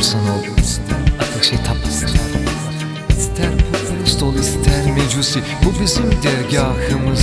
olursan ol, ateşe tapasın. İster putperest ol, ister mecusi, bu bizim dergahımız.